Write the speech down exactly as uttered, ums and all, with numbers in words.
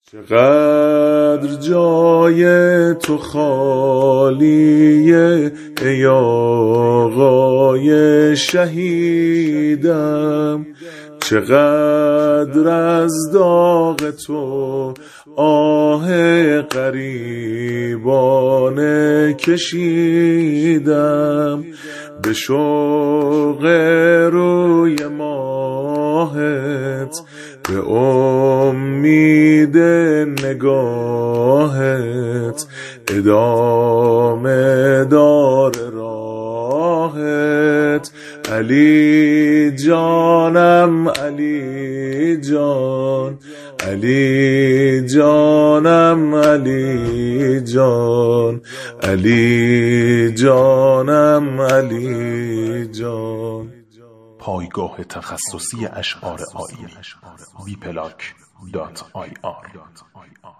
چقدر جای تو خالیه ای آقای شهیدم، چقدر از داغ تو آه غریبانه کشیدم، به شوق روی ماهت به امید نگاهت ادامه دار راهت. علی جانم علی جان، علی جانم علی جان، علی جانم علی جان. پایگاه تخصصی اشعار آیینی بی پلاک دات آی آر